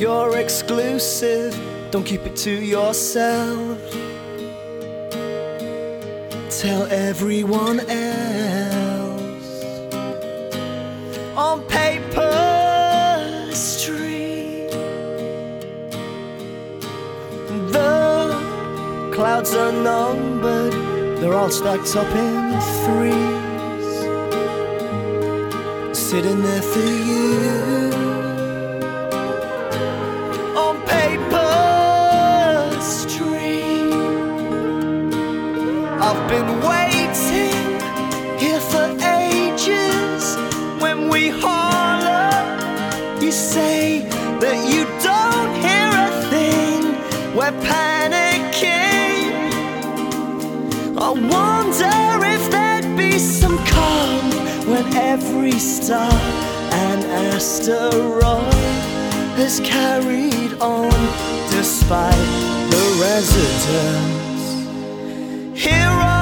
You're exclusive, don't keep it to yourself. Tell everyone else. On Paper Street, the clouds are numbered, they're all stacked up in threes, sitting there for you. On Paper Street, I've been waiting here for ages. When we holler, you say that you don't hear a thing. We're panicking. I wonder if there'd be some calm when every star and asteroid has carried on despite the residents. Here